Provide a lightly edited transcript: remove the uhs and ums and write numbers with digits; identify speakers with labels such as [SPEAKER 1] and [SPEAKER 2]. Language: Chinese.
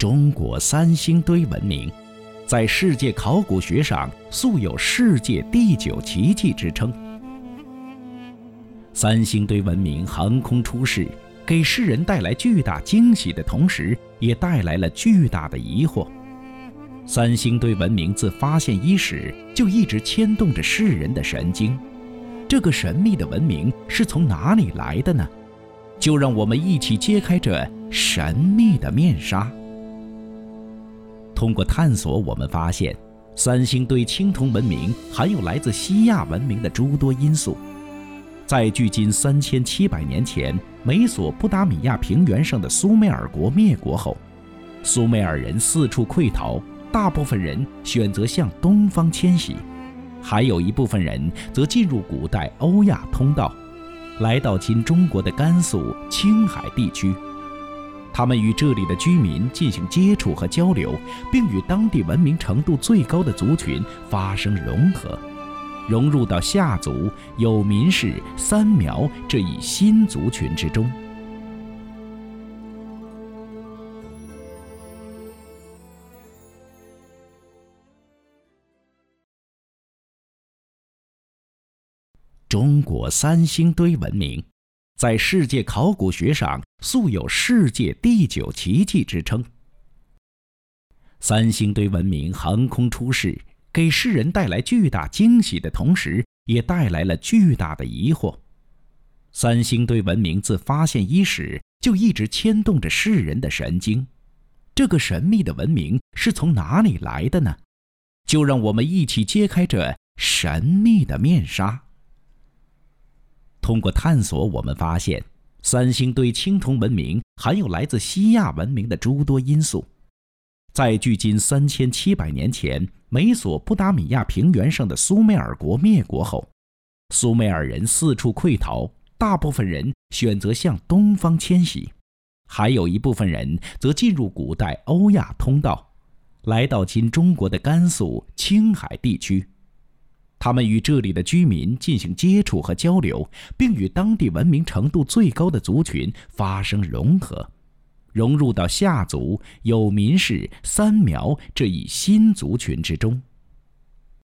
[SPEAKER 1] 中国三星堆文明，在世界考古学上素有世界第9奇迹之称。三星堆文明横空出世，给世人带来巨大惊喜的同时，也带来了巨大的疑惑。三星堆文明自发现伊始，就一直牵动着世人的神经。这个神秘的文明是从哪里来的呢？就让我们一起揭开这神秘的面纱。通过探索，我们发现三星堆青铜文明含有来自西亚文明的诸多因素。在距今3700年前，美索不达米亚平原上的苏美尔国灭国后，苏美尔人四处溃逃，大部分人选择向东方迁徙，还有一部分人则进入古代欧亚通道，来到今中国的甘肃、青海地区。他们与这里的居民进行接触和交流，并与当地文明程度最高的族群发生融合，融入到夏族、有民氏、三苗这一新族群之中。中国三星堆文明，在世界考古学上素有世界第9奇迹之称。三星堆文明横空出世，给世人带来巨大惊喜的同时，也带来了巨大的疑惑。三星堆文明自发现伊始，就一直牵动着世人的神经。这个神秘的文明是从哪里来的呢？就让我们一起揭开这神秘的面纱。通过探索，我们发现三星堆青铜文明含有来自西亚文明的诸多因素。在距今3700年前，美索不达米亚平原上的苏美尔国灭国后，苏美尔人四处溃逃，大部分人选择向东方迁徙，还有一部分人则进入古代欧亚通道，来到今中国的甘肃、青海地区。他们与这里的居民进行接触和交流，并与当地文明程度最高的族群发生融合，融入到夏族、有民氏、三苗这一新族群之中。